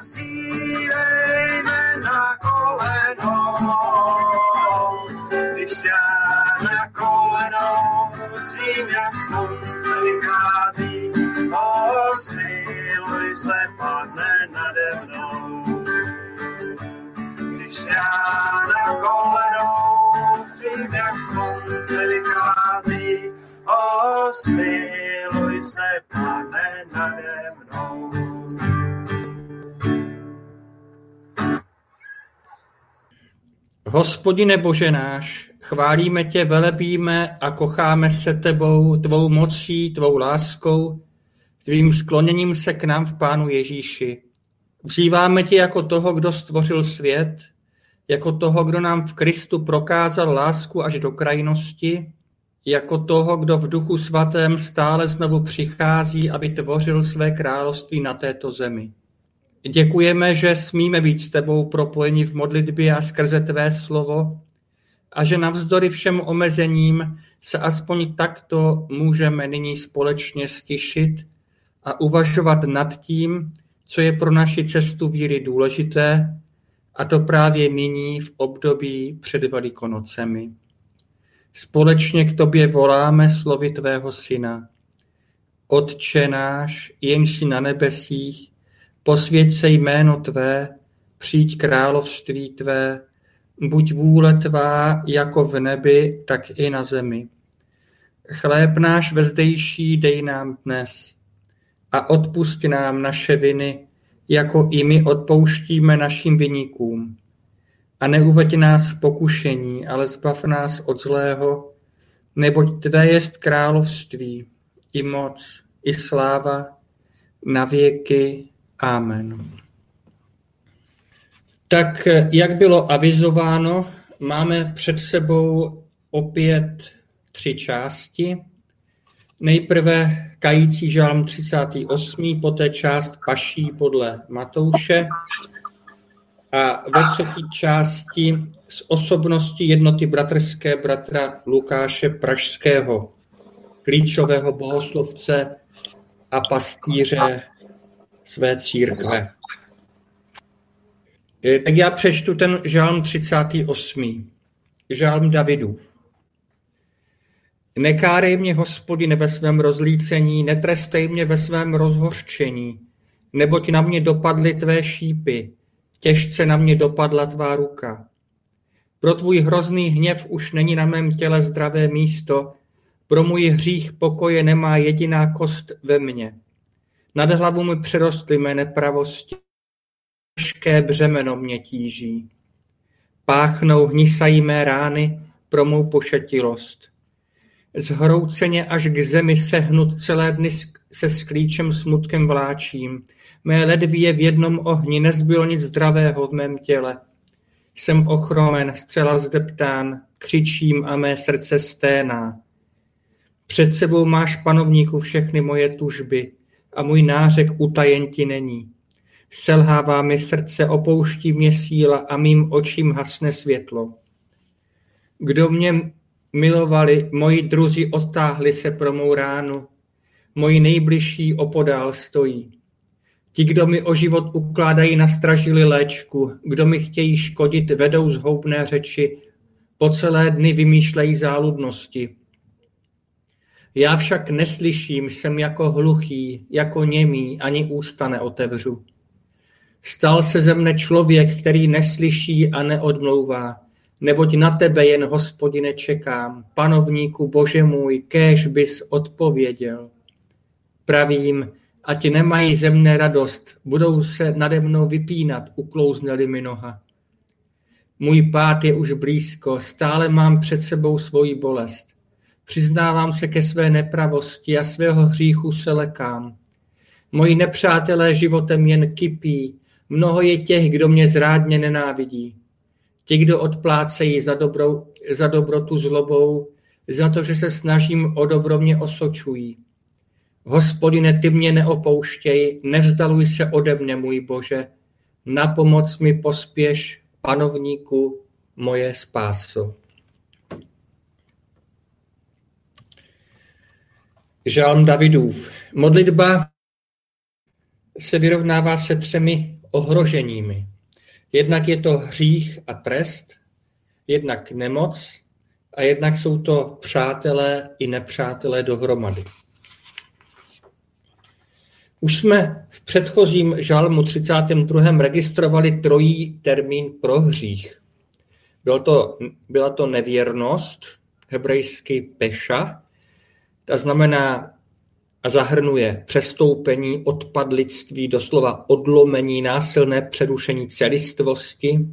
přijďme na koleno, když já na koleno svým jak slunce vychází, smiluj se, Pane, nade mnou. Když já na koleno svým jak slunce vychází, smiluj se, Pane, nade mnou. Hospodine Bože náš, chválíme tě, velebíme a kocháme se tebou, tvou mocí, tvou láskou, tvým skloněním se k nám v Pánu Ježíši. Vzýváme tě jako toho, kdo stvořil svět, jako toho, kdo nám v Kristu prokázal lásku až do krajnosti, jako toho, kdo v Duchu Svatém stále znovu přichází, aby tvořil své království na této zemi. Děkujeme, že smíme být s tebou propojeni v modlitbě a skrze tvé slovo a že navzdory všem omezením se aspoň takto můžeme nyní společně stišit a uvažovat nad tím, co je pro naši cestu víry důležité, a to právě nyní v období před Velikonocemi. Společně k tobě voláme slovy tvého syna. Otče náš, jenž jsi na nebesích, posvěť se jméno tvé, přijď království tvé, buď vůle tvá jako v nebi, tak i na zemi. Chléb náš vezdejší dej nám dnes a odpusť nám naše viny, jako i my odpouštíme našim viníkům. A neuveď nás v pokušení, ale zbav nás od zlého, neboť tvé jest království, i moc, i sláva, na věky. Amen. Tak, jak bylo avizováno, máme před sebou opět 3 části. Nejprve kající žalm 38., poté část paší podle Matouše a ve 3. části z osobnosti jednoty bratrské bratra Lukáše Pražského, klíčového bohoslovce a pastýře své církve. Tak já přečtu ten žalm 38. Žalm Davidův. Nekárej mě, Hospodine, ve svém rozlícení, netrestej mě ve svém rozhořčení, neboť na mě dopadly tvé šípy, těžce na mě dopadla tvá ruka. Pro tvůj hrozný hněv už není na mém těle zdravé místo, pro můj hřích pokoje nemá jediná kost ve mně. Nad hlavu mi přerostly mé nepravosti, těžké břemeno mě tíží. Páchnou, hnisají mé rány pro mou pošetilost. Zhrouceně až k zemi sehnut celé dny se sklíčem smutkem vláčím. Mé ledví je v jednom ohni, nezbylo nic zdravého v mém těle. Jsem ochromen, zcela zdeptán, křičím a mé srdce sténá. Před sebou máš, panovníku, všechny moje tužby a můj nářek utajen ti není. Selhává mi srdce, opouští mě síla a mým očím hasne světlo. Kdo mě milovali, moji druzí odtáhli se pro mou ránu, moji nejbližší opodál stojí. Ti, kdo mi o život ukládají na stražili léčku, kdo mi chtějí škodit, vedou zhoubné řeči, po celé dny vymýšlejí záludnosti. Já však neslyším, jsem jako hluchý, jako němý, ani ústa neotevřu. Stal se ze mne člověk, který neslyší a neodmlouvá, neboť na tebe jen, Hospodine, čekám, panovníku Bože můj, kéž bys odpověděl. Pravím, ať nemají ze mne radost, budou se nade mnou vypínat, uklouzne-li mi noha. Můj pád je už blízko, stále mám před sebou svoji bolest. Přiznávám se ke své nepravosti a svého hříchu se lekám. Moji nepřátelé životem jen kypí, mnoho je těch, kdo mě zrádně nenávidí. Ti, kdo odplácejí za dobrotu zlobou, za to, že se snažím o dobro, mě osočují. Hospodine, ty mě neopouštěj, nevzdaluj se ode mne, můj Bože. Na pomoc mi pospěš, panovníku, moje spáso. Žalm Davidův. Modlitba se vyrovnává se 3 ohroženími. Jednak je to hřích a trest, jednak nemoc a jednak jsou to přátelé i nepřátelé dohromady. Už jsme v předchozím žalmu 32. registrovali trojí termín pro hřích. Byla to nevěrnost, hebrejsky peša, to znamená a zahrnuje přestoupení, odpadlictví, doslova odlomení, násilné přerušení celistvosti,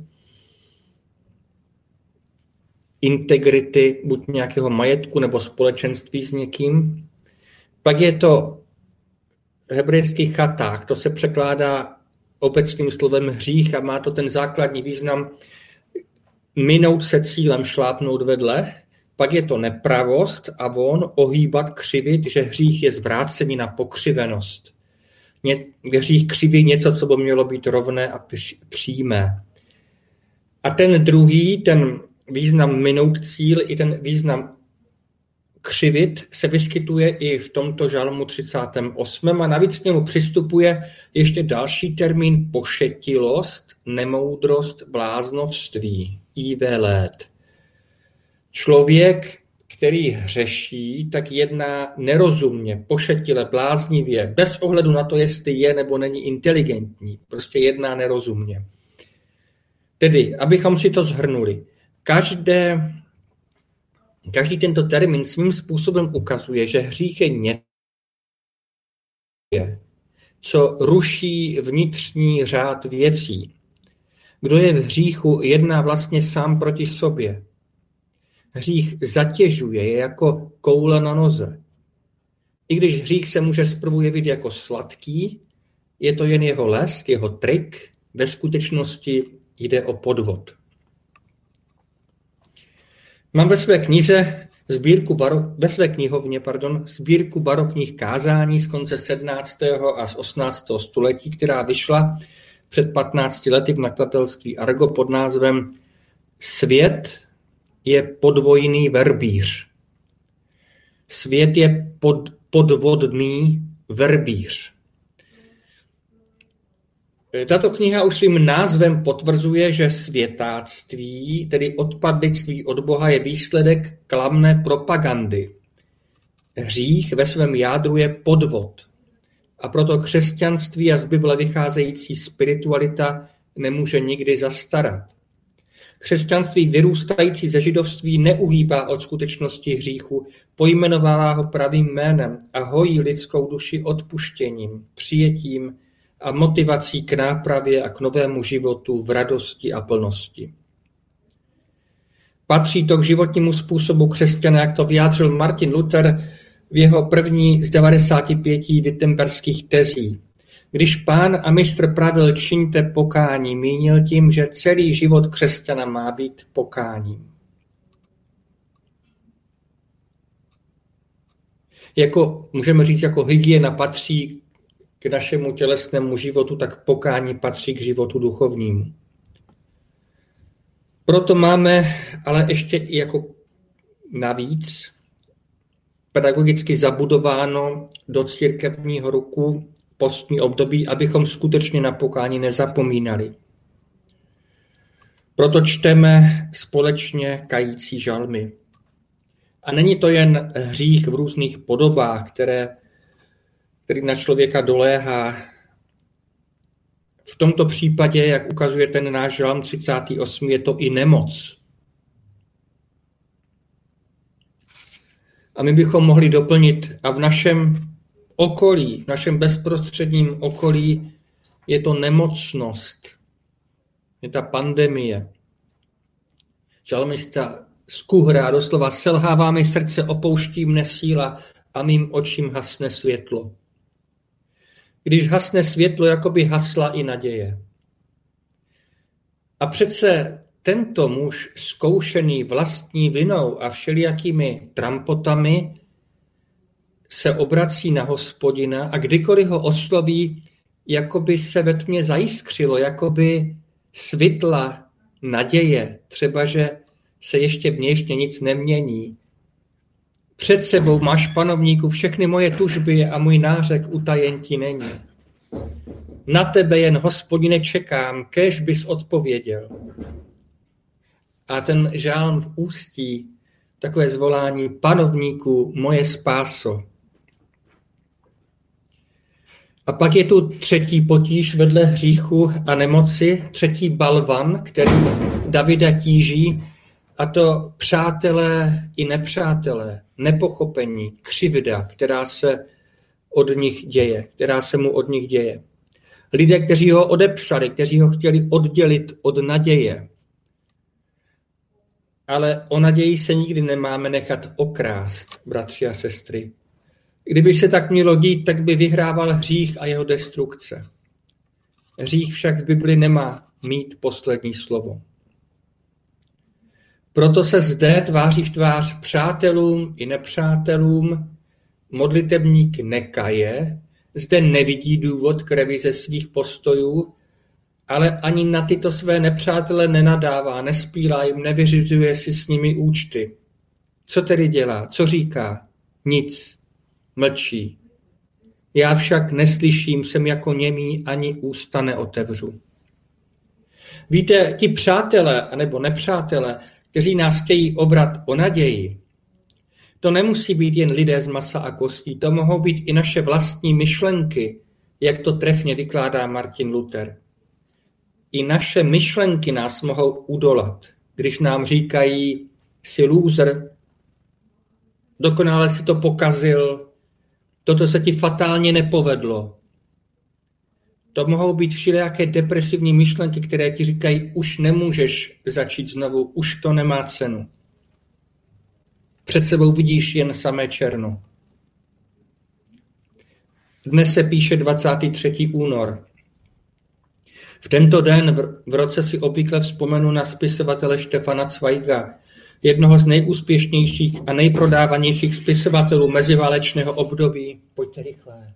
integrity buď nějakého majetku nebo společenství s někým. Pak je to hebrejský chatách, to se překládá obecným slovem hřích a má to ten základní význam minout se cílem, šlápnout vedle. Pak je to nepravost a ohýbat, křivit, že hřích je zvrácení na pokřivenost. Hřích křiví něco, co by mělo být rovné a přímé. A ten druhý, ten význam minout cíl i ten význam křivit se vyskytuje i v tomto žalmu 38. A navíc k němu přistupuje ještě další termín pošetilost, nemoudrost, bláznovství, ivelét. Člověk, který hřeší, tak jedná nerozumně, pošetile, bláznivě, bez ohledu na to, jestli je nebo není inteligentní. Prostě jedná nerozumně. Tedy, abychom si to shrnuli, každý tento termín svým způsobem ukazuje, že hřích je něco, co ruší vnitřní řád věcí. Kdo je v hříchu, jedná vlastně sám proti sobě. Hřích zatěžuje, je jako koule na noze. I když hřích se může zprvu jevit jako sladký, je to jen jeho lest, jeho trik, ve skutečnosti jde o podvod. Mám ve své knihovně sbírku barokních kázání z konce 17. a z 18. století, která vyšla před 15 lety v nakladatelství Argo pod názvem Svět je podvojný verbíř. Svět je podvodný verbíř. Tato kniha už svým názvem potvrzuje, že světáctví, tedy odpadlictví od Boha, je výsledek klamné propagandy. Hřích ve svém jádru je podvod. A proto křesťanství a z Bible vycházející spiritualita nemůže nikdy zastarat. Křesťanství vyrůstající ze židovství neuhýbá od skutečnosti hříchu, pojmenovává ho pravým jménem a hojí lidskou duši odpuštěním, přijetím a motivací k nápravě a k novému životu v radosti a plnosti. Patří to k životnímu způsobu křesťana, jak to vyjádřil Martin Luther v jeho první z 95 wittenberských tezí. Když Pán a mistr pravil čiňte pokání, mínil tím, že celý život křesťana má být pokáním. Můžeme říct, jako hygiena patří k našemu tělesnému životu, tak pokání patří k životu duchovnímu. Proto máme ale ještě i jako navíc pedagogicky zabudováno do církevního ruku postní období, abychom skutečně na pokání nezapomínali. Proto čteme společně kající žalmy. A není to jen hřích v různých podobách, který na člověka doléhá. V tomto případě, jak ukazuje ten náš žalm 38, je to i nemoc. A my bychom mohli doplnit, a v našem okolí, v našem bezprostředním okolí je to nemocnost, je ta pandemie. Žalmista skuhrá doslova, selhává mi srdce, opouští mne síla a mým očím hasne světlo. Když hasne světlo, jako by hasla i naděje. A přece tento muž, zkoušený vlastní vinou a všelijakými trampotami, se obrací na Hospodina a kdykoliv ho osloví, jako by se ve tmě zajiskřilo, jako by svitla naděje, třeba že se ještě vnějšně nic nemění. Před sebou máš, panovníku, všechny moje tužby a můj nářek utajen ti není. Na tebe jen, Hospodine, čekám, kéž bys odpověděl. A ten žálm v ústí takové zvolání: Panovníku, moje spáso. A pak je tu třetí potíž vedle hříchu a nemoci, třetí balvan, který Davida tíží, a to přátelé i nepřátelé, nepochopení, křivda, která se mu od nich děje. Lidé, kteří ho odepsali, kteří ho chtěli oddělit od naděje. Ale o naději se nikdy nemáme nechat okrást, bratři a sestry. Kdyby se tak mělo dít, tak by vyhrával hřích a jeho destrukce. Hřích však v Bibli nemá mít poslední slovo. Proto se zde tváří v tvář přátelům i nepřátelům modlitebník nekaje, zde nevidí důvod k revize svých postojů, ale ani na tyto své nepřátele nenadává, nespílá jim, nevyřizuje si s nimi účty. Co tedy dělá? Co říká? Nic. Mlčí. Já však neslyším, jsem jako němý, ani ústa neotevřu. Víte, ti přátelé, anebo nepřátelé, kteří nás chtějí obrat o naději, to nemusí být jen lidé z masa a kostí, to mohou být i naše vlastní myšlenky, jak to trefně vykládá Martin Luther. I naše myšlenky nás mohou udolat, když nám říkají: jsi loser, dokonale si to pokazil, toto se ti fatálně nepovedlo. To mohou být všelijaké depresivní myšlenky, které ti říkají: už nemůžeš začít znovu, už to nemá cenu. Před sebou vidíš jen samé černo. Dnes se píše 23. únor. V tento den v roce si obvykle vzpomenu na spisovatele Štefana Zweiga, jednoho z nejúspěšnějších a nejprodávanějších spisovatelů meziválečného období. Pojďte rychle.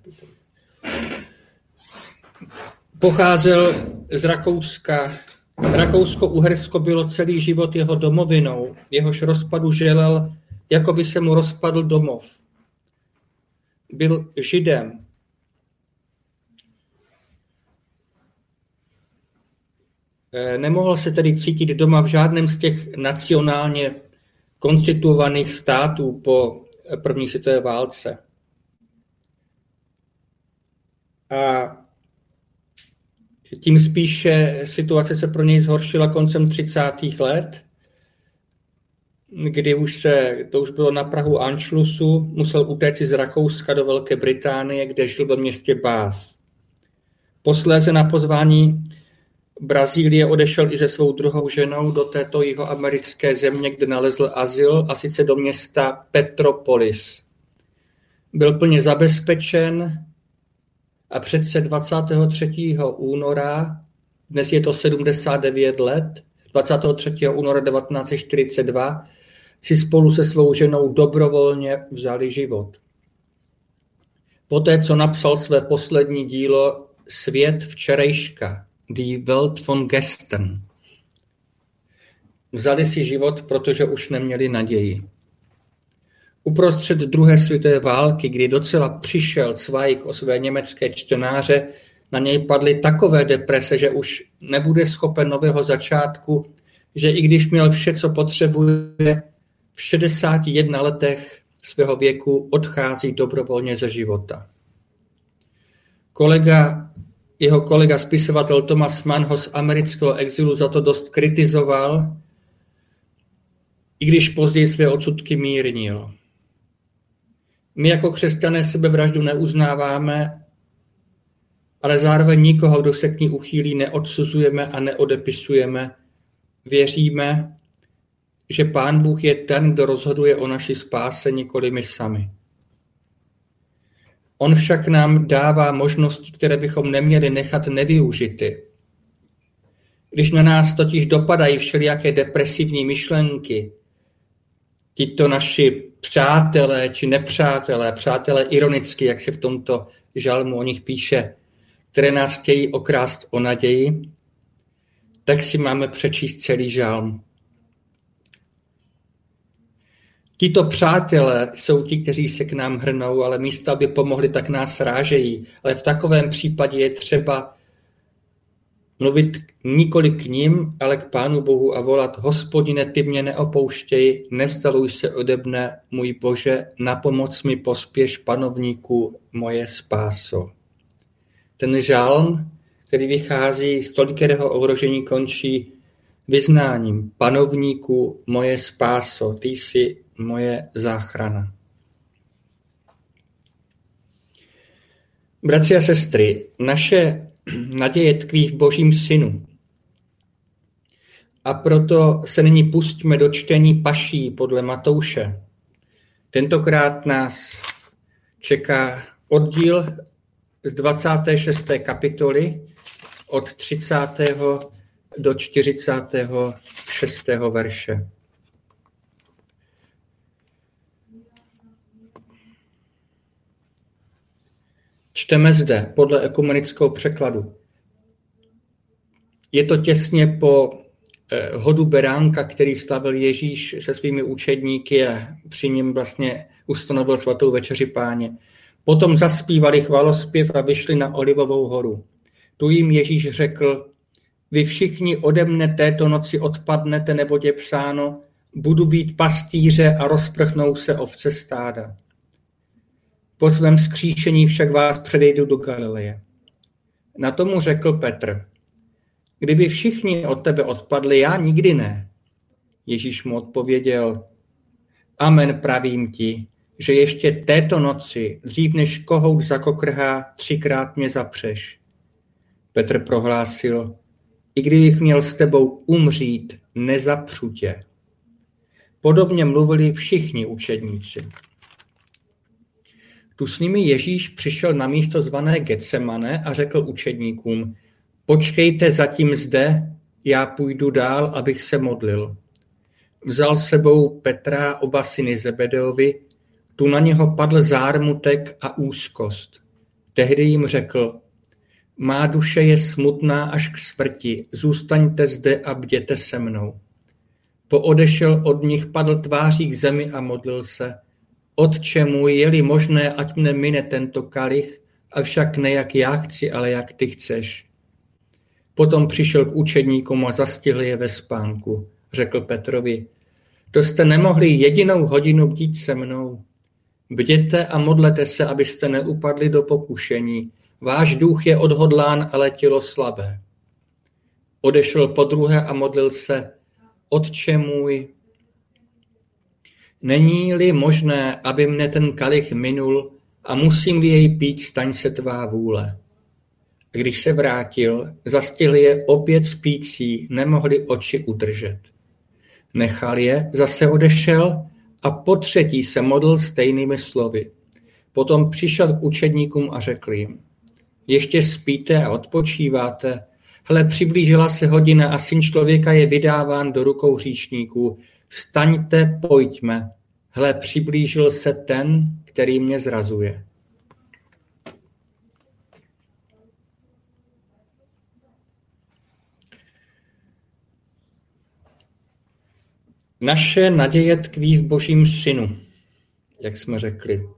Pocházel z Rakouska. Rakousko-Uhersko bylo celý život jeho domovinou, jehož rozpadu želel, jako by se mu rozpadl domov. Byl Židem. Nemohl se tedy cítit doma v žádném z těch nacionálně konstituovaných států po první světové válce. A tím spíše situace se pro něj zhoršila koncem 30. let, kdy to už bylo na prahu Anschlussu, musel utéct z Rakouska do Velké Británie, kde žil ve městě Bath. Posléze na pozvání Brazílie odešel i se svou druhou ženou do této jihoamerické země, kde nalezl azyl, a sice do města Petropolis. Byl plně zabezpečen a přece 23. února, dnes je to 79 let, 23. února 1942, si spolu se svou ženou dobrovolně vzali život. Poté, co napsal své poslední dílo Svět včerejška, Die Welt von gestern, vzali si život, protože už neměli naději. Uprostřed druhé světové války, kdy docela přišel Zweig o své německé čtenáře, na něj padly takové deprese, že už nebude schopen nového začátku, že i když měl vše, co potřebuje, v 61 letech svého věku odchází dobrovolně ze života. Jeho kolega spisovatel Thomas Mann ho z amerického exilu za to dost kritizoval, i když později své odsudky mírnil. My jako křesťané sebevraždu neuznáváme, ale zároveň nikoho, kdo se k ní uchýlí, neodsuzujeme a neodepisujeme. Věříme, že Pán Bůh je ten, kdo rozhoduje o naší spáse, nikoli my sami. On však nám dává možnosti, které bychom neměli nechat nevyužity. Když na nás totiž dopadají všelijaké depresivní myšlenky, tito naši přátelé či nepřátelé, přátelé ironicky, jak se v tomto žalmu o nich píše, které nás chtějí okrást o naději, tak si máme přečíst celý žalm. Tito přátelé jsou ti, kteří se k nám hrnou, ale místo, aby pomohli, tak nás rážejí. Ale v takovém případě je třeba mluvit nikoli k nim, ale k Pánu Bohu a volat: Hospodine, ty mě neopouštěj, nevzdaluj se ode mne, můj Bože, na pomoc mi pospěš, panovníku, moje spáso. Ten žalm, který vychází z tolikého ohrožení, končí vyznáním: Panovníku, moje spáso, ty jsi moje záchrana. Bratři a sestry, naše naděje tkví v Božím Synu. A proto se nyní pustíme do čtení paší podle Matouše. Tentokrát nás čeká oddíl z 26. kapitoly od 30. do 46. verše. Čteme zde podle ekumenického překladu. Je to těsně po hodu beránka, který slavil Ježíš se svými učedníky a při něm vlastně ustanovil svatou večeři Páně. Potom zaspívali chvalospěv a vyšli na Olivovou horu. Tu jim Ježíš řekl: Vy všichni ode mne této noci odpadnete, neboť je psáno: Budu být pastýře a rozprchnou se ovce stáda. Po svém vzkříšení však vás předejdu do Galileje. Na tomu řekl Petr: Kdyby všichni od tebe odpadli, já nikdy ne. Ježíš mu odpověděl: Amen, pravím ti, že ještě této noci, dřív než kohout zakokrhá, 3krát mě zapřeš. Petr prohlásil: I kdybych měl s tebou umřít, nezapřu tě. Podobně mluvili všichni učedníci. Tu s nimi Ježíš přišel na místo zvané Getsemane a řekl učedníkům: Počkejte zatím zde, já půjdu dál, abych se modlil. Vzal s sebou Petra, oba syny Zebedeovi, tu na něho padl zármutek a úzkost. Tehdy jim řekl: Má duše je smutná až k smrti, zůstaňte zde a bděte se mnou. Poodešel od nich, padl tváří k zemi a modlil se: Otče můj, je-li možné, ať mne mine tento kalich, avšak ne jak já chci, ale jak ty chceš. Potom přišel k učedníkům a zastihl je ve spánku. Řekl Petrovi: To jste nemohli jedinou hodinu bdít se mnou. Bděte a modlete se, abyste neupadli do pokušení. Váš duch je odhodlán, ale tělo slabé. Odešel podruhé a modlil se: Otče můj, není-li možné, aby mne ten kalich minul a musím-li jej pít, staň se tvá vůle. Když se vrátil, zastihl je opět spící, nemohli oči udržet. Nechal je, zase odešel a potřetí se modlil stejnými slovy. Potom přišel k učedníkům a řekl jim: Ještě spíte a odpočíváte? Hle, přiblížila se hodina a Syn člověka je vydáván do rukou hříšníků. Vstaňte, pojďme. Hle, přiblížil se ten, který mě zrazuje. Naše naděje tkví v Božím Synu, jak jsme řekli.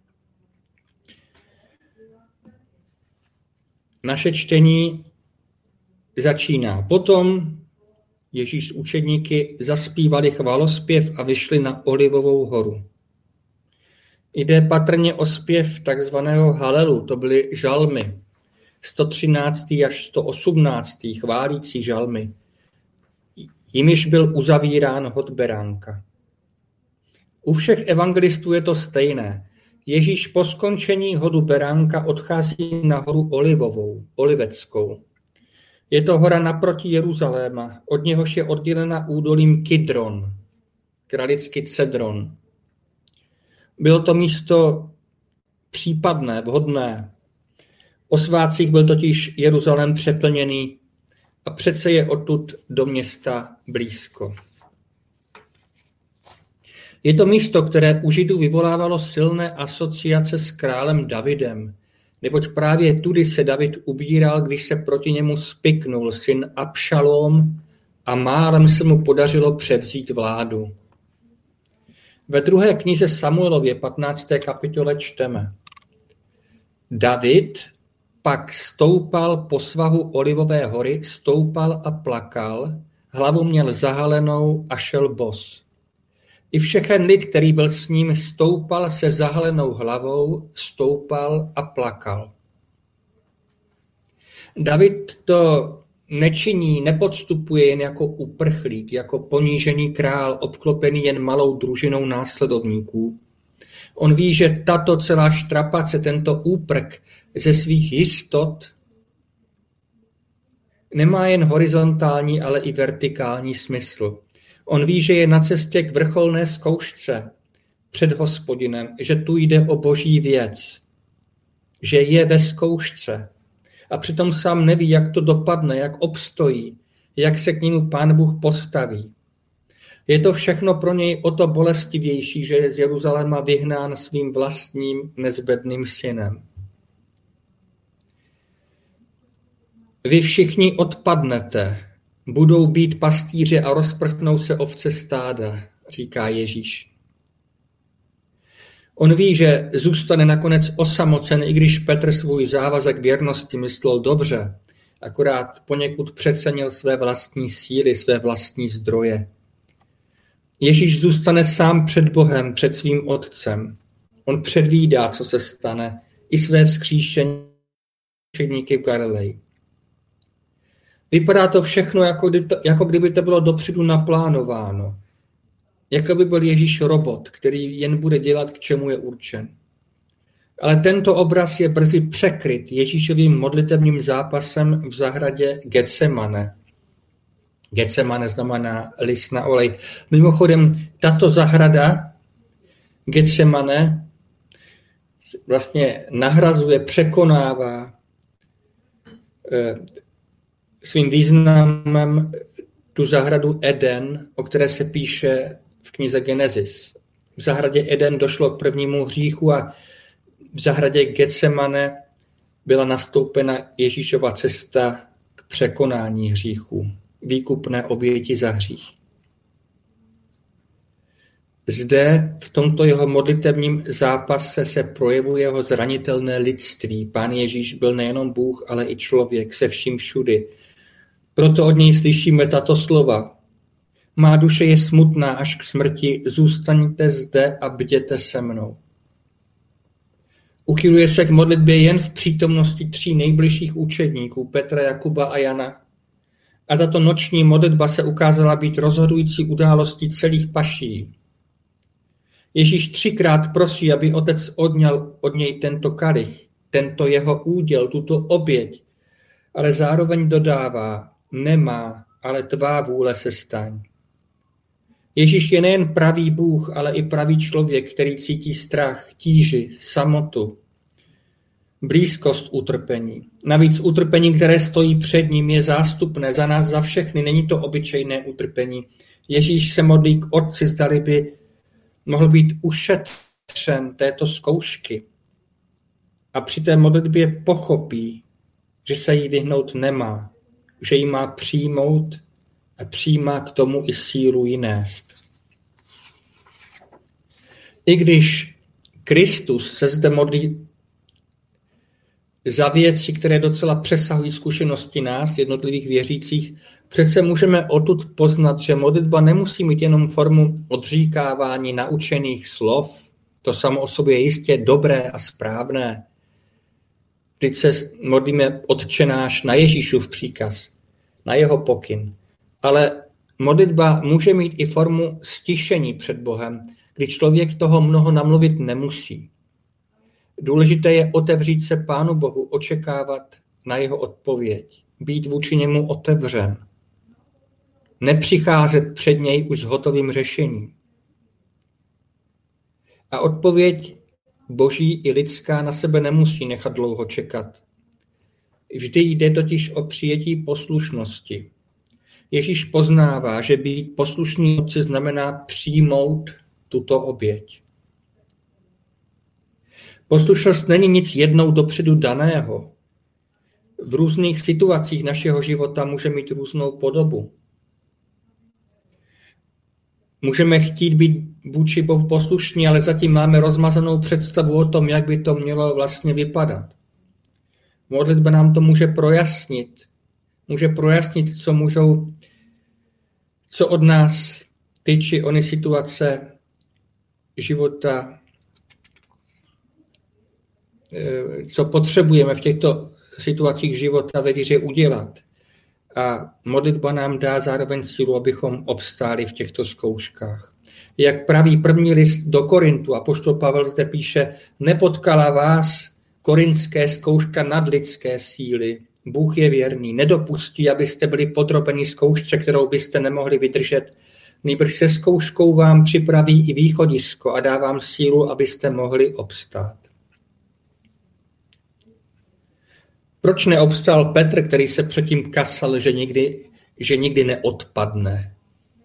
Naše čtení začíná: Potom Ježíš s učedníky zaspívali chválospěv a vyšli na Olivovou horu. Jde patrně o zpěv takzvaného halelu, to byly žalmy, 113. až 118. chválící žalmy. Jimiž byl uzavírán hod beránka. U všech evangelistů je to stejné. Ježíš po skončení hodu beránka odchází na horu Olivovou, Oliveckou. Je to hora naproti Jeruzaléma, od něhož je oddělena údolím Kidron, kralicky Cedron. Bylo to místo případné, vhodné. O svátcích byl totiž Jeruzalém přeplněný a přece je odtud do města blízko. Je to místo, které u Židů vyvolávalo silné asociace s králem Davidem, neboť právě tudy se David ubíral, když se proti němu spiknul syn Abšalóm a málem se mu podařilo převzít vládu. Ve 2. knize Samuelově 15. kapitole čteme: David Pak stoupal po svahu Olivové hory, stoupal a plakal, hlavu měl zahalenou a šel bos. I všechen lid, který byl s ním, stoupal se zahalenou hlavou, stoupal a plakal. David to nečiní, nepodstupuje jen jako uprchlík, jako ponížený král, obklopený jen malou družinou následovníků. On ví, že tato celá štrapace, tento úprk ze svých jistot nemá jen horizontální, ale i vertikální smysl. On ví, že je na cestě k vrcholné zkoušce před Hospodinem, že tu jde o boží věc, že je ve zkoušce. A přitom sám neví, jak to dopadne, jak obstojí, jak se k němu Pán Bůh postaví. Je to všechno pro něj o to bolestivější, že je z Jeruzaléma vyhnán svým vlastním nezbedným synem. Vy všichni odpadnete, budou být pastýři a rozprchnou se ovce stáda, říká Ježíš. On ví, že zůstane nakonec osamocen, i když Petr svůj závazek věrnosti myslel dobře, akorát poněkud přecenil své vlastní síly, své vlastní zdroje. Ježíš zůstane sám před Bohem, před svým Otcem. On předvídá, co se stane, i své vzkříšení učedníky v Galileji. Vypadá to všechno, jako kdyby to bylo dopředu naplánováno. Jako by byl Ježíš robot, který jen bude dělat, k čemu je určen. Ale tento obraz je brzy překryt Ježíšovým modlitevním zápasem v zahradě Getsemane. Getsemane znamená list na olej. Mimochodem, tato zahrada Getsemane vlastně nahrazuje, překonává svým významem tu zahradu Eden, o které se píše v knize Genesis. V zahradě Eden došlo k prvnímu hříchu a v zahradě Getsemane byla nastoupena Ježíšova cesta k překonání hříchů, výkupné oběti za hřích. Zde v tomto jeho modlitevním zápase se projevuje jeho zranitelné lidství. Pán Ježíš byl nejenom Bůh, ale i člověk se vším všudy. Proto od něj slyšíme tato slova. Má duše je smutná až k smrti, zůstaňte zde a bděte se mnou. Uchyluje se k modlitbě jen v přítomnosti 3 nejbližších učedníků, Petra, Jakuba a Jana. A tato noční modlitba se ukázala být rozhodující událostí celých paší. Ježíš 3krát prosí, aby Otec odňal od něj tento kalich, tento jeho úděl, tuto oběť, ale zároveň dodává, nemá, ale tvá vůle se staň. Ježíš je nejen pravý Bůh, ale i pravý člověk, který cítí strach, tíži, samotu, blízkost utrpení. Navíc utrpení, které stojí před ním, je zástupné za nás, za všechny. Není to obyčejné utrpení. Ježíš se modlí k Otci, zdali by mohl být ušetřen této zkoušky. A při té modlitbě pochopí, že se jí vyhnout nemá, že ji má přijmout a přijímá k tomu i sílu ji nést. I když Kristus se zde modlí za věci, které docela přesahují zkušenosti nás, jednotlivých věřících, přece můžeme odtud poznat, že modlitba nemusí mít jenom formu odříkávání naučených slov, to samo o sobě je jistě dobré a správné. Vždyť se modlíme Otče náš na Ježíšův příkaz, na jeho pokyn. Ale modlitba může mít i formu stišení před Bohem, kdy člověk toho mnoho namluvit nemusí. Důležité je otevřít se Pánu Bohu, očekávat na jeho odpověď, být vůči němu otevřen. Nepřicházet před něj už s hotovým řešením. A odpověď boží i lidská na sebe nemusí nechat dlouho čekat. Vždy jde totiž o přijetí poslušnosti. Ježíš poznává, že být poslušný Otci znamená přijmout tuto oběť. Poslušnost není nic jednou dopředu daného. V různých situacích našeho života může mít různou podobu. Můžeme chtít být vůči Bohu poslušní, ale zatím máme rozmazanou představu o tom, jak by to mělo vlastně vypadat. Modlitba nám to může projasnit. Může projasnit, co od nás ty či ony situace života, co potřebujeme v těchto situacích života ve víře udělat. A modlitba nám dá zároveň sílu, abychom obstáli v těchto zkouškách. Jak praví první list do Korintu, apoštol Pavel zde píše, nepotkala vás korintské zkouška nadlidské síly. Bůh je věrný, nedopustí, abyste byli podrobeni zkoušce, kterou byste nemohli vydržet. Nýbrž se zkouškou vám připraví i východisko a dá vám sílu, abyste mohli obstát. Proč neobstál Petr, který se předtím kasal, že nikdy neodpadne?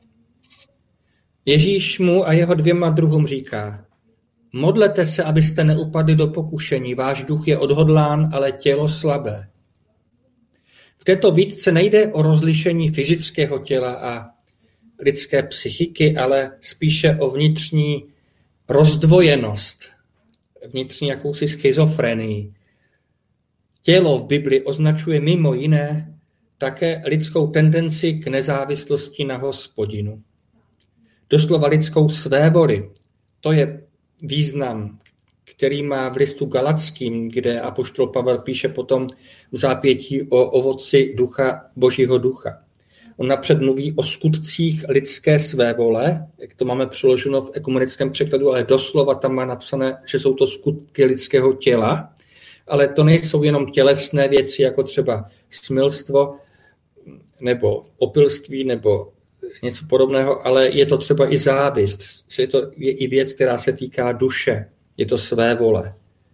Ježíš mu a jeho 2 druhům říká, modlete se, abyste neupadli do pokušení, váš duch je odhodlán, ale tělo slabé. V této výtce nejde o rozlišení fyzického těla a lidské psychiky, ale spíše o vnitřní rozdvojenost, vnitřní jakousi schizofrenii. Tělo v Bibli označuje mimo jiné také lidskou tendenci k nezávislosti na Hospodinu. Doslova lidskou svévoli. To je význam, který má v listu Galatským, kde apoštol Pavel píše potom v zápětí o ovoci ducha, Božího ducha. On napřed mluví o skutcích lidské svévole, jak to máme přeloženo v ekumenickém překladu, ale doslova tam má napsané, že jsou to skutky lidského těla, ale to nejsou jenom tělesné věci, jako třeba smilstvo nebo opilství nebo něco podobného, ale je to třeba i závist, že to je i věc, která se týká duše, je to svévole.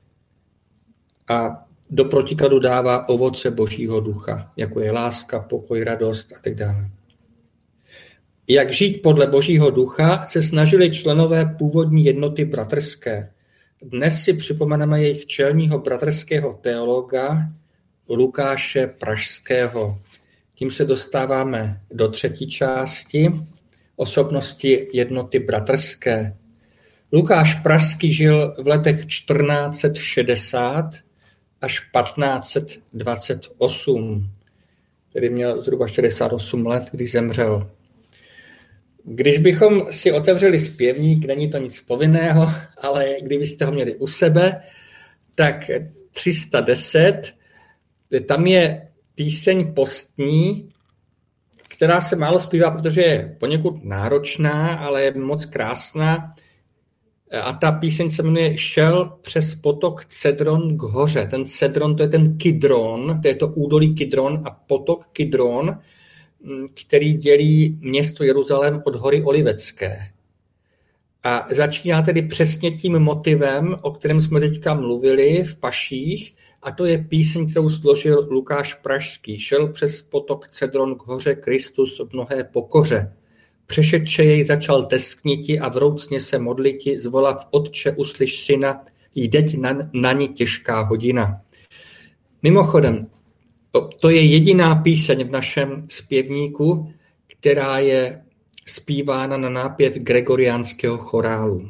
A do protikladu dává ovoce Božího ducha, jako je láska, pokoj, radost a tak dále. Jak žít podle Božího ducha se snažili členové původní jednoty bratrské. Dnes si připomeneme jejich čelního bratrského teologa Lukáše Pražského. Tím se dostáváme do 3. části osobnosti jednoty bratrské. Lukáš Pražský žil v letech 1460 až 1528, tedy měl zhruba 68 let, když zemřel. Když bychom si otevřeli zpěvník, není to nic povinného, ale kdybyste ho měli u sebe, tak 310, tam je píseň postní, která se málo zpívá, protože je poněkud náročná, ale je moc krásná. A ta píseň se jmenuje Šel přes potok Cedron k hoře. Ten Cedron, to je ten Kidron, to je to údolí Kidron a potok Kidron, který dělí město Jeruzalém od hory Olivecké. A začíná tedy přesně tím motivem, o kterém jsme teďka mluvili v Paších, a to je píseň, kterou složil Lukáš Pražský. Šel přes potok Cedron k hoře Kristus v mnohé pokoře. Přešedče jej začal teskniti a vroucně se modliti, zvolav Otče, uslyš syna, jdeť na ní těžká hodina. Mimochodem, to je jediná píseň v našem zpěvníku, která je zpívána na nápěv gregoriánského chorálu.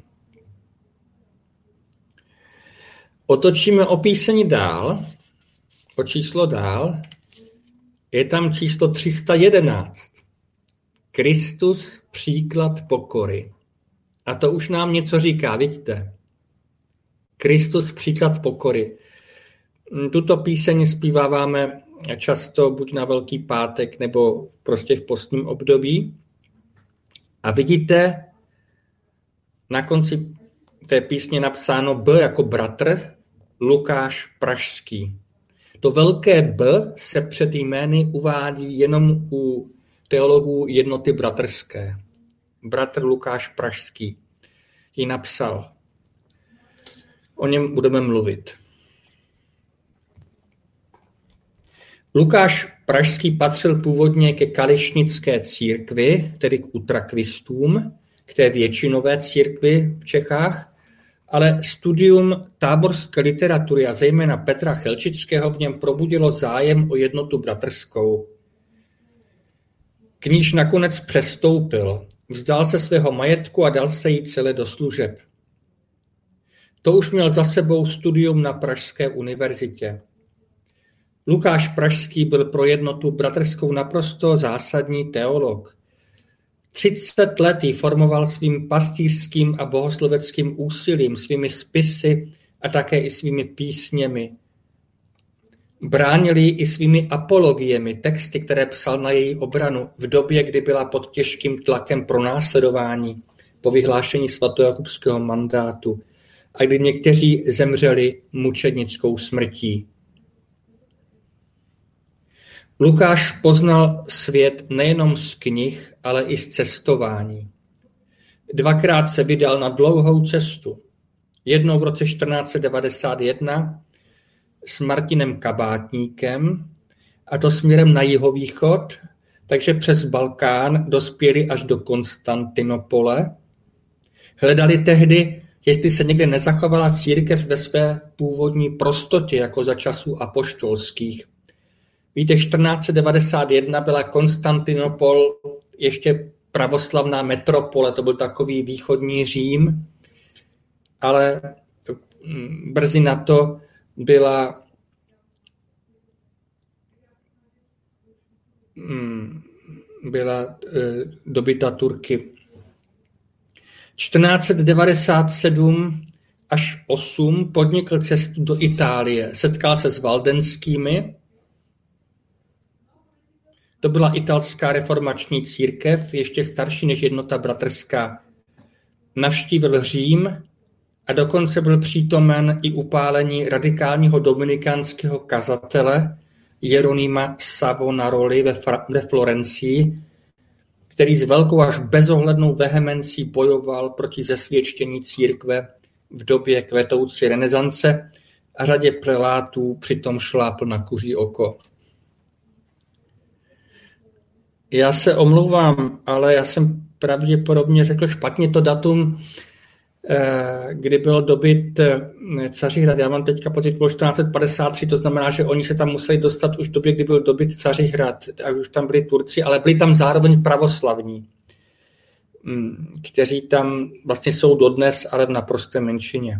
Otočíme o píseň dál, o číslo dál, je tam číslo 311. Kristus, příklad pokory. A to už nám něco říká, vidíte? Kristus, příklad pokory. Tuto píseň zpíváváme často buď na Velký pátek, nebo prostě v postním období. A vidíte, na konci té písně napsáno B jako bratr, Lukáš Pražský. To velké B se před jmény uvádí jenom u teologů jednoty bratrské. Bratr Lukáš Pražský ji napsal. O něm budeme mluvit. Lukáš Pražský patřil původně ke kališnické církvi, tedy k utrakvistům, k té většinové církvi v Čechách, ale studium táborské literatury a zejména Petra Chelčického v něm probudilo zájem o jednotu bratrskou. K níž nakonec přestoupil, vzdal se svého majetku a dal se jí celé do služeb. To už měl za sebou studium na Pražské univerzitě. Lukáš Pražský byl pro jednotu bratrskou naprosto zásadní teolog. 30 let ji formoval svým pastýřským a bohosloveckým úsilím, svými spisy a také i svými písněmi. Bránil ji i svými apologiemi, texty, které psal na její obranu v době, kdy byla pod těžkým tlakem pronásledování po vyhlášení svatojakubského mandátu a kdy někteří zemřeli mučednickou smrtí. Lukáš poznal svět nejenom z knih, ale i z cestování. 2krát se vydal na dlouhou cestu. Jednou v roce 1491 s Martinem Kabátníkem, a to směrem na jihovýchod, takže přes Balkán dospěli až do Konstantinopole. Hledali tehdy, jestli se někde nezachovala církev ve své původní prostotě, jako za časů apoštolských. Víte, 1491 byla Konstantinopol ještě pravoslavná metropole, to byl takový východní Řím, ale brzy na to byla dobyta Turky. 1497 až 8 podnikl cestu do Itálie. Setkal se s valdenskými. To byla italská reformační církev, ještě starší než jednota bratrská. Navštívil Řím a dokonce byl přítomen i upálení radikálního dominikánského kazatele Jeronima Savonaroli ve Florencii, který s velkou až bezohlednou vehemencí bojoval proti zesvědčení církve v době kvetoucí renesance a řadě prelátů přitom šlápl na kuří oko. Já se omlouvám, ale já jsem pravděpodobně řekl špatně to datum, kdy byl dobyt Cařihrad. Já mám teďka pocit, bylo 1453, to znamená, že oni se tam museli dostat už v době, kdy byl dobyt Cařihrad, a už tam byli Turci, ale byli tam zároveň pravoslavní, kteří tam vlastně jsou dodnes, ale v naprosté menšině.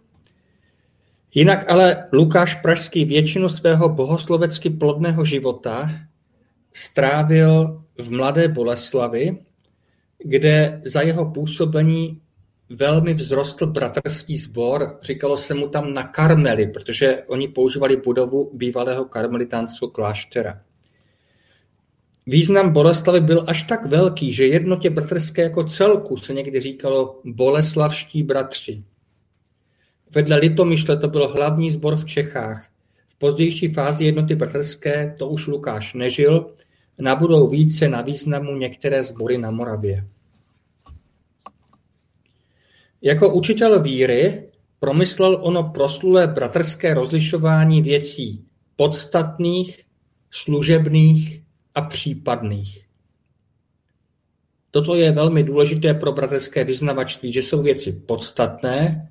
Jinak ale Lukáš Pražský většinu svého bohoslovecky plodného života strávil v Mladé Boleslavi, kde za jeho působení velmi vzrostl bratrský sbor. Říkalo se mu tam na Karmeli, protože oni používali budovu bývalého karmelitánského kláštera. Význam Boleslavy byl až tak velký, že jednotě bratrské jako celku se někdy říkalo boleslavští bratři. Vedle Litomyšle to byl hlavní sbor v Čechách. V pozdější fázi jednoty bratrské to už Lukáš nežil, nabudou více na významu některé sbory na Moravě. Jako učitel víry promyslel ono proslulé bratrské rozlišování věcí podstatných, služebných a případných. Toto je velmi důležité pro bratrské vyznavačství, že jsou věci podstatné,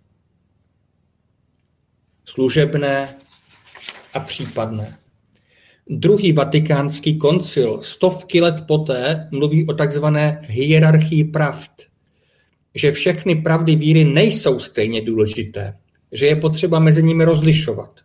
služebné a případné. Druhý vatikánský koncil stovky let poté mluví o takzvané hierarchii pravd, že všechny pravdy víry nejsou stejně důležité, že je potřeba mezi nimi rozlišovat.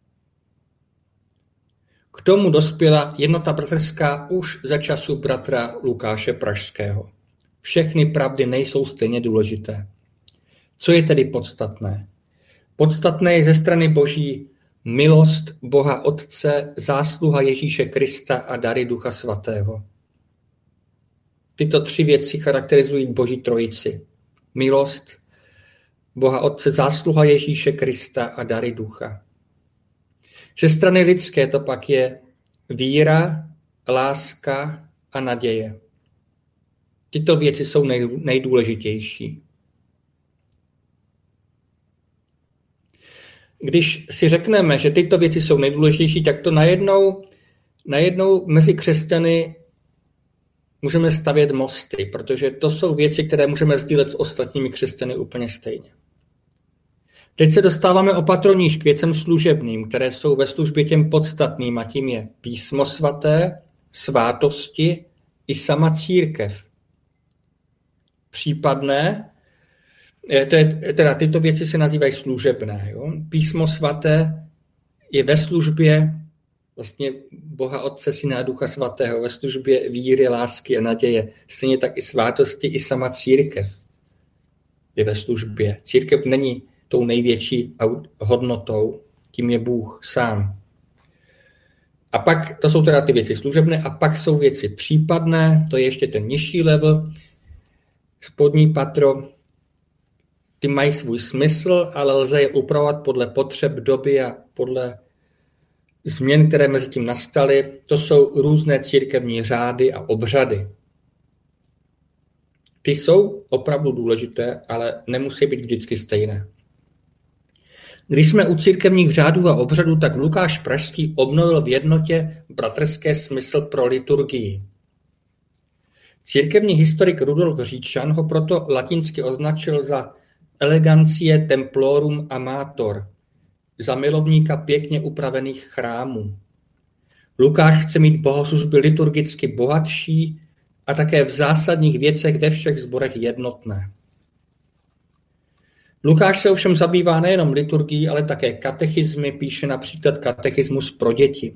K tomu dospěla jednota bratrská už za času bratra Lukáše Pražského. Všechny pravdy nejsou stejně důležité. Co je tedy podstatné? Podstatné je ze strany Boží milost Boha Otce, zásluha Ježíše Krista a dary Ducha Svatého. Tyto tři věci charakterizují Boží trojici. Milost Boha Otce, zásluha Ježíše Krista a dary Ducha. Ze strany lidské to pak je víra, láska a naděje. Tyto věci jsou nejdůležitější. Když si řekneme, že tyto věci jsou nejdůležitější, tak to najednou mezi křesťany můžeme stavět mosty, protože to jsou věci, které můžeme sdílet s ostatními křesťany úplně stejně. Teď se dostáváme opatroníž k věcem služebným, které jsou ve službě těm podstatným, a tím je písmo svaté, svátosti i sama církev. Případné, tyto věci se nazývají služebné. Jo? Písmo svaté je ve službě vlastně Boha Otce, Syna a Ducha Svatého ve službě víry, lásky a naděje. Stejně tak i svátosti, i sama církev je ve službě. Církev není tou největší hodnotou, tím je Bůh sám. A pak, to jsou teda ty věci služebné, a pak jsou věci případné, to je ještě ten nižší level, spodní patro, ty mají svůj smysl, ale lze je upravovat podle potřeb doby a podle změn, které mezi tím nastaly. To jsou různé církevní řády a obřady. Ty jsou opravdu důležité, ale nemusí být vždycky stejné. Když jsme u církevních řádů a obřadů, tak Lukáš Pražský obnovil v jednotě bratrské smysl pro liturgii. Církevní historik Rudolf Říčan ho proto latinsky označil za elegancie templorum amator, za milovníka pěkně upravených chrámů. Lukáš chce mít bohoslužby liturgicky bohatší a také v zásadních věcech ve všech sborech jednotné. Lukáš se ovšem zabývá nejenom liturgií, ale také katechismy, píše například katechismus pro děti.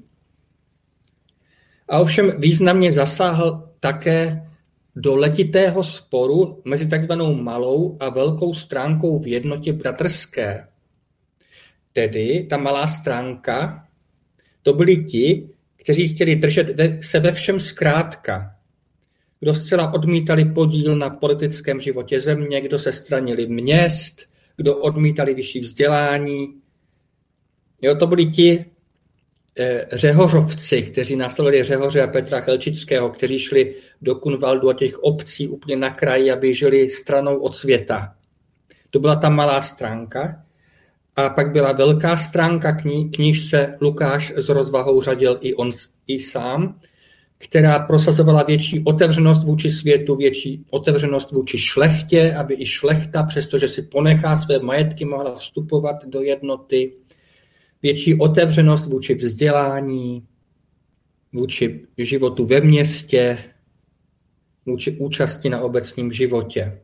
A ovšem významně zasáhl také do letitého sporu mezi takzvanou malou a velkou stránkou v jednotě bratrské. Tedy ta malá stránka, to byli ti, kteří chtěli držet se ve všem zkrátka. Kdo zcela odmítali podíl na politickém životě země, kdo se stranili měst, kdo odmítali vyšší vzdělání. Jo, to byli ti řehořovci, kteří následovali Řehoře a Petra Chelčického, kteří šli do Kunvaldu a těch obcí úplně na kraji, aby žili stranou od světa. To byla ta malá stránka. A pak byla velká stránka, k níž se Lukáš s rozvahou řadil i sám, která prosazovala větší otevřenost vůči světu, větší otevřenost vůči šlechtě, aby i šlechta, přestože si ponechá své majetky, mohla vstupovat do jednoty, větší otevřenost vůči vzdělání, vůči životu ve městě, vůči účasti na obecním životě.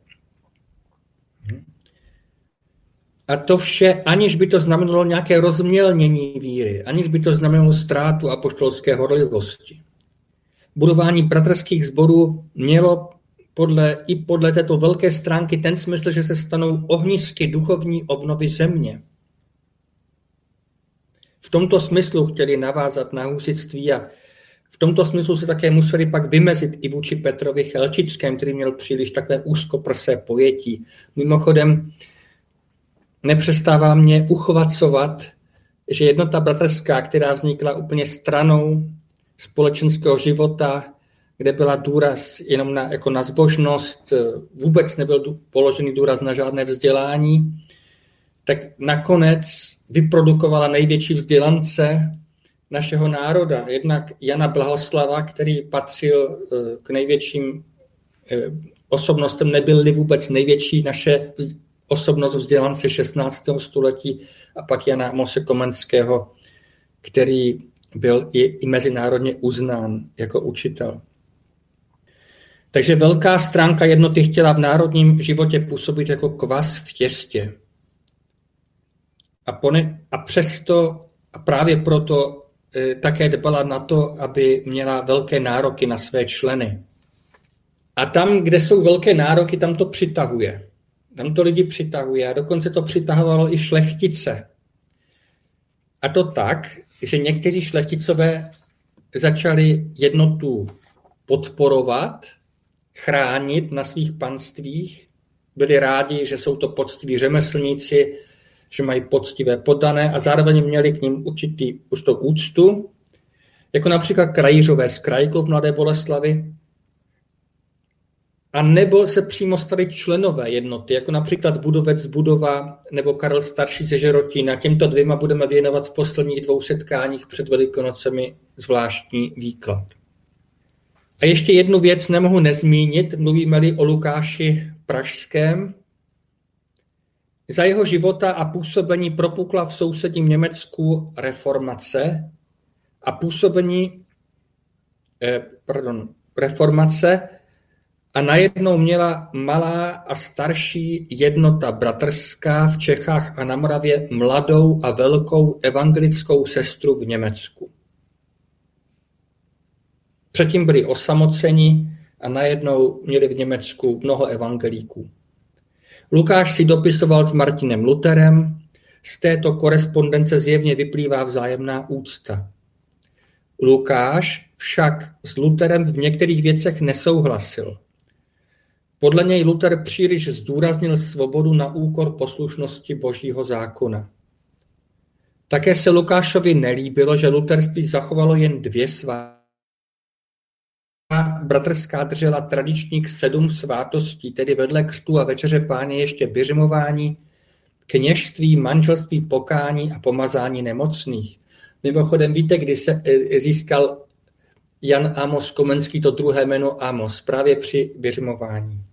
A to vše, aniž by to znamenalo nějaké rozmělnění víry, aniž by to znamenalo ztrátu apoštolské horlivosti. Budování bratrských sborů mělo i podle této velké stránky ten smysl, že se stanou ohnisky duchovní obnovy země. V tomto smyslu chtěli navázat na husitství a v tomto smyslu se také museli pak vymezit i vůči Petrovi Chelčickému, který měl příliš takové úzkoprsé pojetí. Mimochodem, nepřestává mě uchvacovat, že jednota bratrská, která vznikla úplně stranou společenského života, kde byla důraz jenom na zbožnost, vůbec nebyl položený důraz na žádné vzdělání, tak nakonec vyprodukovala největší vzdělance našeho národa. Jednak Jana Blahoslava, který patřil k největším osobnostem, nebyl-li vůbec největší naše osobnost vzdělance 16. století, a pak Jana Mose Komenského, který byl i mezinárodně uznán jako učitel. Takže velká stránka jednoty chtěla v národním životě působit jako kvas v těstě. A přesto a právě proto také dbala na to, aby měla velké nároky na své členy. A tam, kde jsou velké nároky, tam to přitahuje. Tam to lidi přitahuje a dokonce to přitahovalo i šlechtice. A to tak, že někteří šlechticové začali jednotu podporovat, chránit na svých panstvích. Byli rádi, že jsou to poctiví řemeslníci, že mají poctivé poddané a zároveň měli k nim určitou úctu, jako například krajířové z Krajkov v Mladé Boleslavi, a nebo se přímo stali členové jednoty, jako například Budovec z Budova nebo Karel Starší ze Žerotína. Těmto dvěma budeme věnovat v posledních 2 setkáních před Velikonocemi zvláštní výklad. A ještě jednu věc nemohu nezmínit, mluvíme-li o Lukáši Pražském. Za jeho života a působení propukla v sousedním Německu reformace a najednou měla malá a starší jednota bratrská v Čechách a na Moravě mladou a velkou evangelickou sestru v Německu. Předtím byli osamoceni a najednou měli v Německu mnoho evangelíků. Lukáš si dopisoval s Martinem Lutherem, z této korespondence zjevně vyplývá vzájemná úcta. Lukáš však s Lutherem v některých věcech nesouhlasil. Podle něj Luther příliš zdůraznil svobodu na úkor poslušnosti Božího zákona. Také se Lukášovi nelíbilo, že luterství zachovalo jen 2 svátky. Bratrská držela tradičních 7 svátostí, tedy vedle křtu a večeře Páně ještě biřmování, kněžství, manželství, pokání a pomazání nemocných. Mimochodem, víte, kdy se získal Jan Amos Komenský to druhé jméno Amos? Právě při biřmování.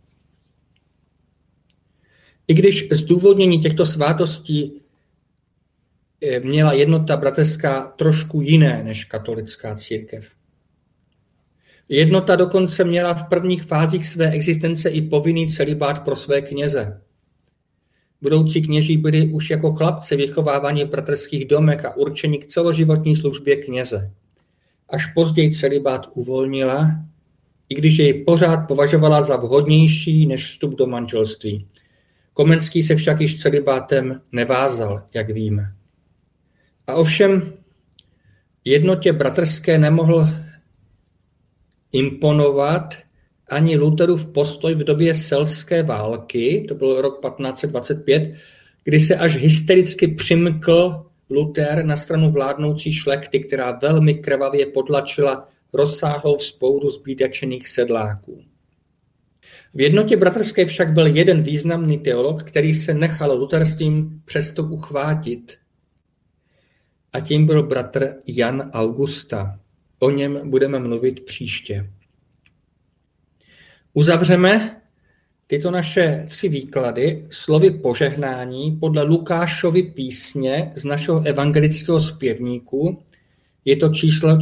I když zdůvodnění těchto svátostí měla jednota bratrská trošku jiné než katolická církev. Jednota dokonce měla v prvních fázích své existence i povinný celibát pro své kněze. Budoucí kněží byli už jako chlapci vychováváni v bratrských domech a určeni k celoživotní službě kněze. Až později celibát uvolnila, i když jej pořád považovala za vhodnější než vstup do manželství. Komenský se však již celibátem nevázal, jak víme. A ovšem jednotě bratrské nemohl imponovat ani Lutherův postoj v době selské války, to byl rok 1525, kdy se až hystericky přimkl Luther na stranu vládnoucí šlechty, která velmi krvavě potlačila rozsáhlou vzpouru zbídačených sedláků. V jednotě bratrské však byl jeden významný teolog, který se nechal luterstvím přesto uchvátit. A tím byl bratr Jan Augusta. O něm budeme mluvit příště. Uzavřeme tyto naše 3 výklady slovy požehnání podle Lukášovy písně z našeho evangelického zpěvníku. Je to číslo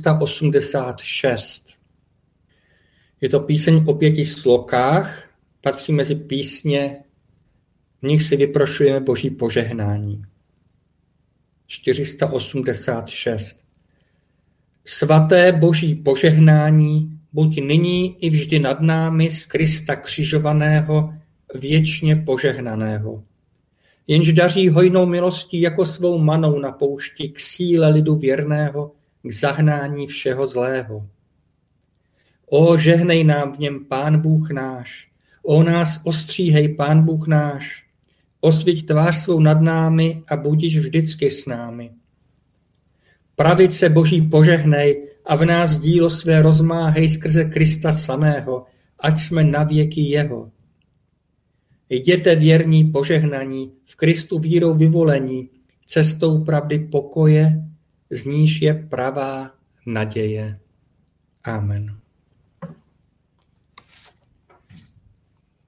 486. Je to píseň o 5 slokách, patří mezi písně, v nich si vyprošujeme Boží požehnání. 486. Svaté Boží požehnání, buď nyní i vždy nad námi z Krista křižovaného, věčně požehnaného. Jenž daří hojnou milostí jako svou manou na poušti k síle lidu věrného, k zahnání všeho zlého. O, žehnej nám v něm Pán Bůh náš, o nás ostříhej Pán Bůh náš, osviť tvář svou nad námi a budiš vždycky s námi. Pravice Boží požehnej a v nás dílo své rozmáhej skrze Krista samého, ať jsme navěky jeho. Jděte věrní požehnaní, v Kristu vírou vyvolení, cestou pravdy pokoje, z níž je pravá naděje. Amen.